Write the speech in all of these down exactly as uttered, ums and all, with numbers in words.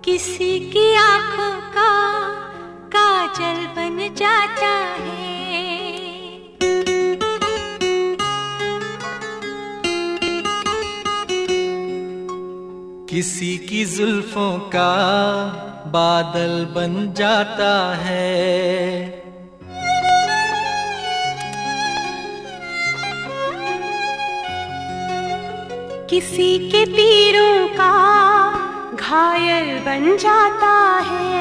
किसी की आंखों का काजल बन जाता है, किसी की जुल्फों का बादल बन जाता है। किसी के तीरों का घायल बन जाता है।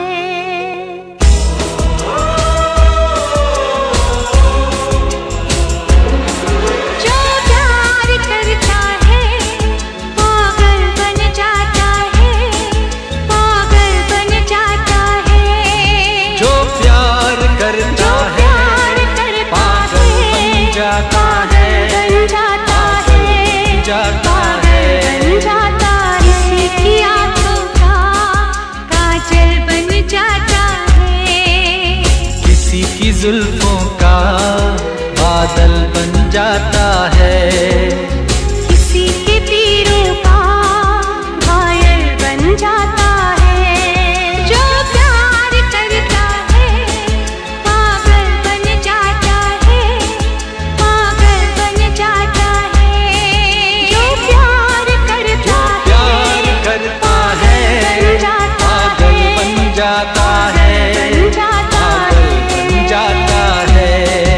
जो प्यार करता है पागल बन जाता है, पागल बन जाता है। जो प्यार करता है पागल बन जाता है, बन जाता है, जाता बन जाता है। किसी की आंखों का काजल बन जाता है, किसी की जुल्फों का बादल बन जाता है। किसी के तीरों का घायल बन जाता है। जो प्यार करता है पागल बन जाता है, पागल बन जाता है। जो प्यार करता प्यार करता है पागल बन जाता है, बन जाता पागल बन जाता है।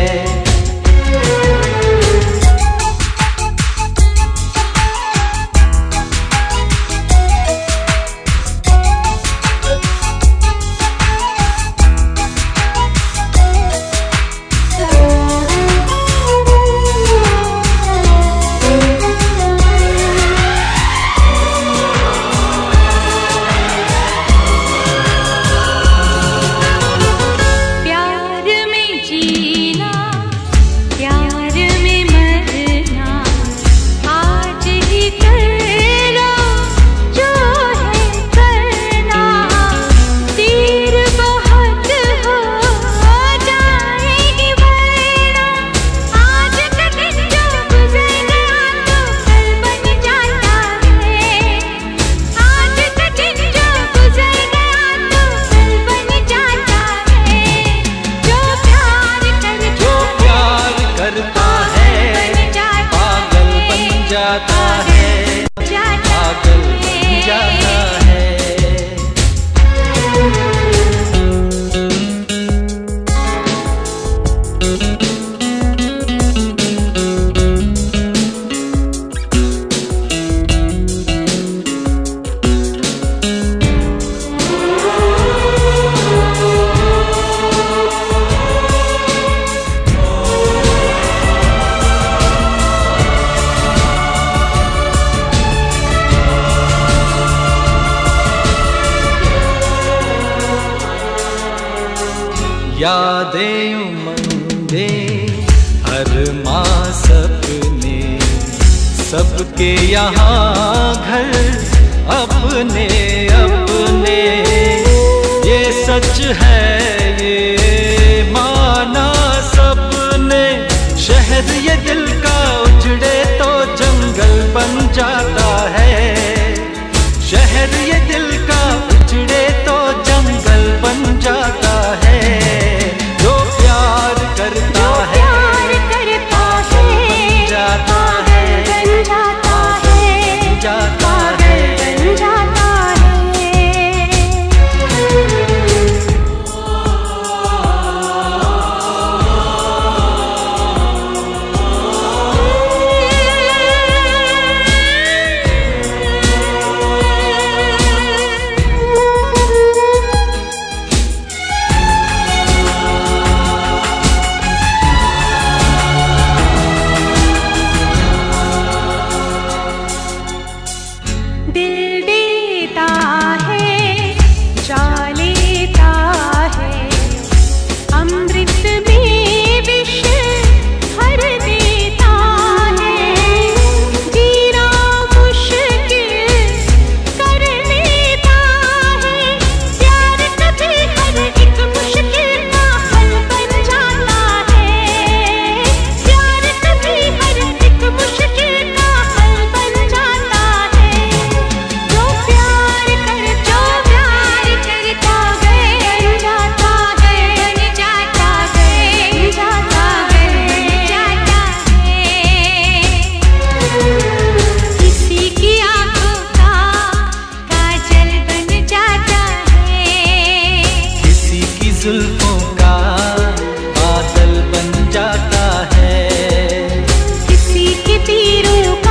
प्यार में जीना, प्यार में मरना, आज ही कर लो जो है करना। तीर बहुत हो जाएगी वरना, आज का दिन जो गुजर गया तो कल बन जाता है। आज का दिन जो गुजर गया तो कल बन जाता है। जो प्यार करता जो प्यार करता है पागल बन जाता है, पागल बन जाता है। यादें उमंगें हर माह सपने, सबके यहाँ घर अपने अपने। ये सच है ये माना सबने, शहर ये दिल का उजड़े तो जंगल बन जाता है। शहर ये दिल का उजड़े तो जंगल बन जाता है। जो प्यार करता है प्यार करता है बन जाता है, बन जाता बन है, जाता है। बन जाता है। पीरों का